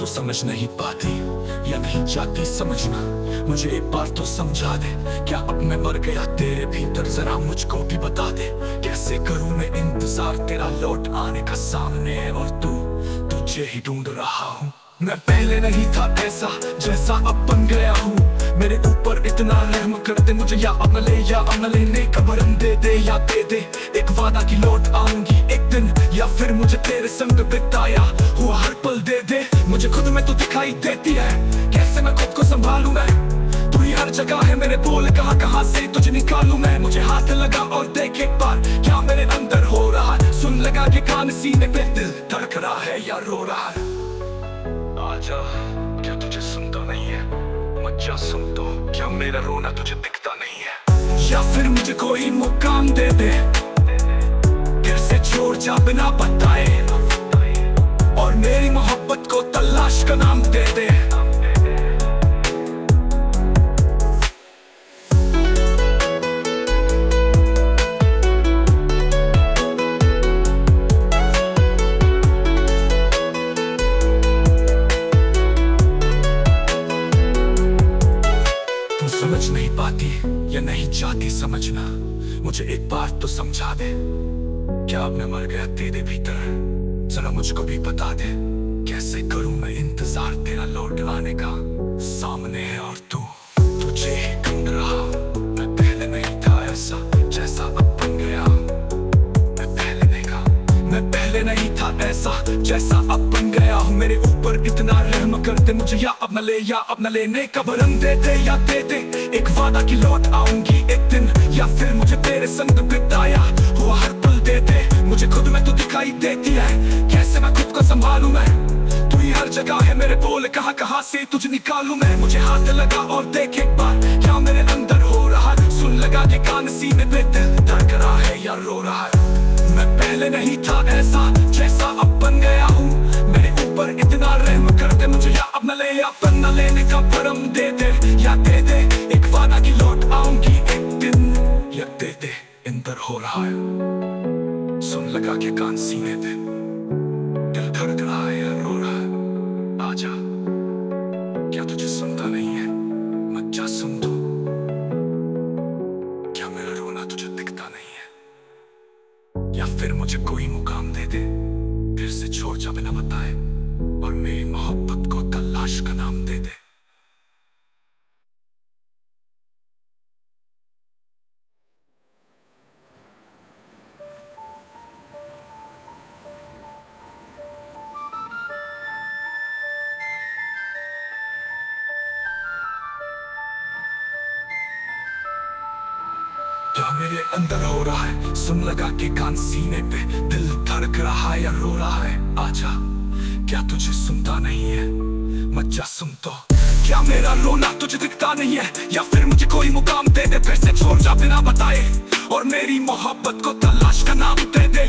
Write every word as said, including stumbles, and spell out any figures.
समझ नहीं पाती या नहीं चाहती समझना। मुझे एक बार तो समझा दे, क्या अब मैं मर गया तेरे भीतर, जरा मुझको भी बता दे। कैसे करूं मैं इंतजार तेरा लौट आने का सामने, और तू तुझे ही ढूंढ रहा हूँ। मैं पहले नहीं था ऐसा जैसा अब बन गया हूँ। मेरे ऊपर इतना रहम कर दे, मुझे या अब न ले या अब न लेने का भरम दे दे या दे दे एक वादा की लौट आऊंगी एक दिन, या फिर मुझे तेरे संग बिताया हुआ हर पल दे दे। मुझे खुद में तो दिखाई देती है, कैसे मैं खुद को संभालूं मैं। तू ही हर जगह है, मेरे बोल कहाँ कहाँ से तुझे निकालूं मैं। मुझे हाथ लगा और देख एक बार क्या मेरे अंदर हो रहा है। सुन लगा के कान सीने पे, दिल धड़क रहा है या रो रहा है। आजा, क्या तुझे सुनता नहीं है? मत सुन तो, क्या मेरा रोना तुझे दिखता नहीं है? या फिर मुझे कोई मुकाम दे दे, फिर से छोड़ जा बिना बताए, और मेरी मोहब्बत को तलाश का नाम दे दे। समझ नहीं पाती या नहीं चाहती समझना। मुझे एक बार तो समझा दे, क्या अब मैं मर गया तेरे भीतर, जरा मुझको भी बता दे। कैसे करूं मैं इंतजार तेरा लौट आने का सामने है, और तू तुझे ही ढूंढ रहा हूं। मैं पहले नहीं था ऐसा जैसा अब बन गया हूं। मैं पहले नहीं था मैं पहले नहीं था ऐसा जैसा अब बन गया हूँ। मेरे ऊपर इतना रहम कर दे, मुझे या अब न ले या अब न लेने का भरम दे दे या दे दे एक वादा की लौट आऊंगी एक दिन, या फिर मुझे तेरे संग बिताया हुआ हर पल दे दे। मुझे खुद में तो दिखाई देती है, कैसे मैं खुद को संभालूं मैं। तू ही हर जगह है, मेरे बोल कहाँ कहाँ से तुझे निकालूं मैं। मुझे हाथ लगा और देख एक बार क्या मेरे अंदर हो रहा है। सुन लगा के कान सीने पे, दिल धड़क रहा है या रो रहा है। मैं पहले नहीं था ऐसा जैसा अब बन गया हूँ। मेरे ऊपर इतना रहम कर दे, मुझे या अब न ले या अब न लेने का भरम दे दे या दे दे एक वादा की लौट आऊंगी एक दिन, या दे दे इंदर हो रहा है। सुन लगा के कान सीने पे, दिल धड़क रहा है या रो रहा है। आजा, क्या तुझे सुनता नहीं है? मत जा सुन तो, क्या मेरा रोना तुझे दिखता नहीं है? या फिर मुझे कोई मुकाम दे दे, फिर से छोड़ जा बिना बताए, और मेरी मोहब्बत को तलाश का नाम दे दे। क्या मेरे अंदर हो रहा है? सुन लगा के कान सीने पे, दिल धड़क रहा है या रो रहा है। आजा, क्या तुझे सुनता नहीं है? मत जा सुन तो, क्या मेरा रोना तुझे दिखता नहीं है? या फिर मुझे कोई मुकाम दे दे, फिर से छोड़ जा बिना बताए, और मेरी मोहब्बत को तलाश का नाम दे दे।